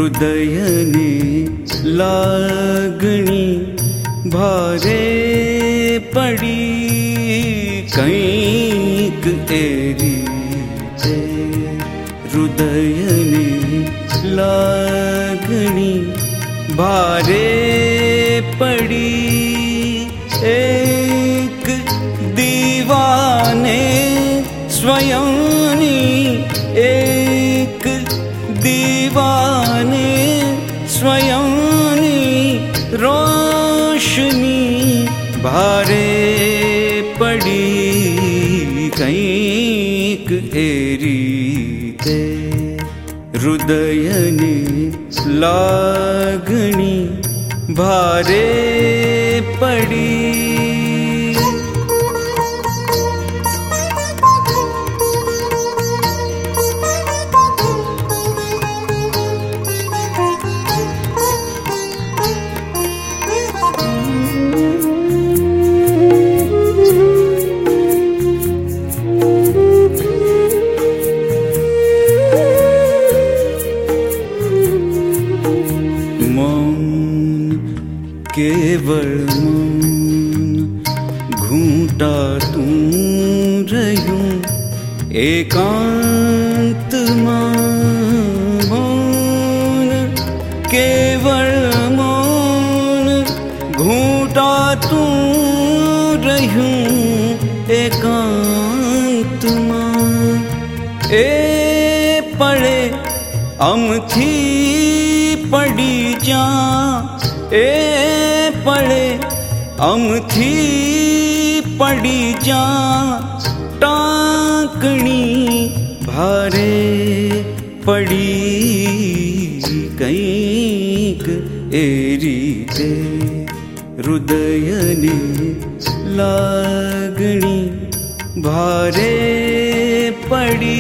हृदयने लागणी भारे पड़ी कंईक एरी ते। हृदयने लागणी भारे पड़ी एक दीवाने स्वयंनी एक दीवाने स्वयंनी रोशनी भारे पड़ी कंईक एरी ते। हृदयने लागणी भारे पड़ी। केवल मौन घूंटा तू रहूं एकांत मौन। केवल मौन घूंटा तू रहूं एकांत मौन। ए पड़े अमथी पड़ी जा ए पड़े अमथी पड़ी जा टांकनी भारे पड़ी कंईक एरी ते। हृदयने लागणी भारे पड़ी।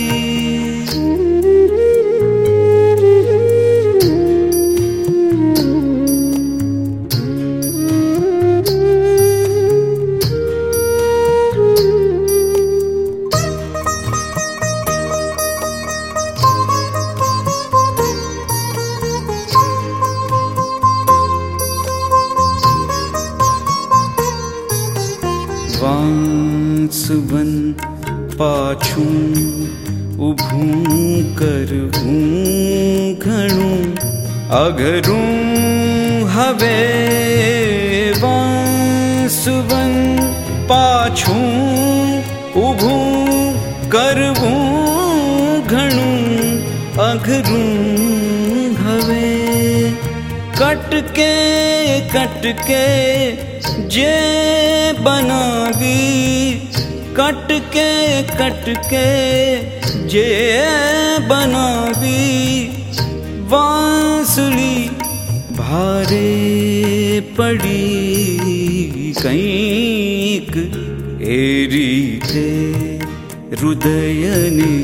वांसवन पाछूं उभूं करवूं घणूं अघरूं हवे। वांसवन पाछूं उभूं करवूं घणूं अघरूं हवे। कटके कटके जे बनावी कटके कटके जे बनावी वांसली भारे पड़ी कंईक एरी ते। हृदयने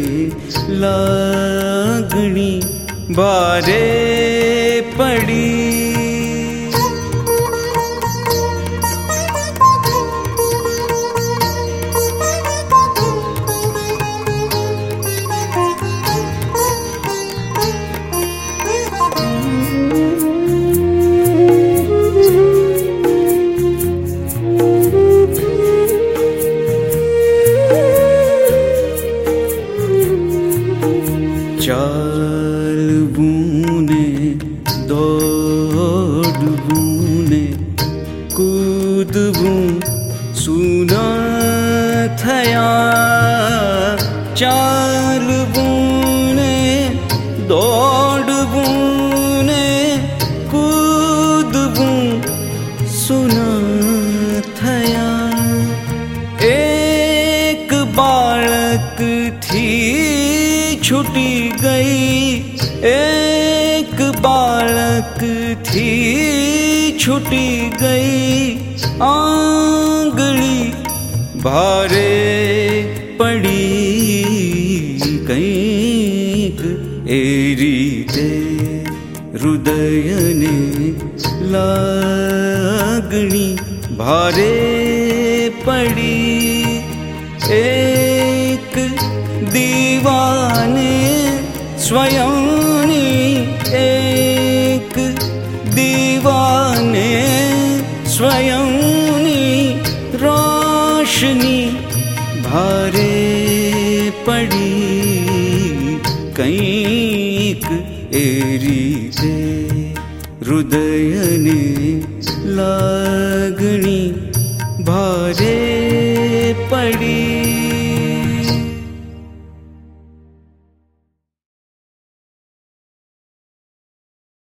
लागणी भारे पड़ी। चाल बूने दौड़ बूने कूद बूं सुना थया। चाल बूने दौड़ बूने कूद बूं सुना थया। एक बालक थी छुटी गई एक बालक थी छुटी गई। आंगली भारे पड़ी कंईक एरी ते। हृदयने लागणी भारे पड़ी। एक दीवाने स्वयंनी રીતે હૃદયને લાગણી ભારે પડી.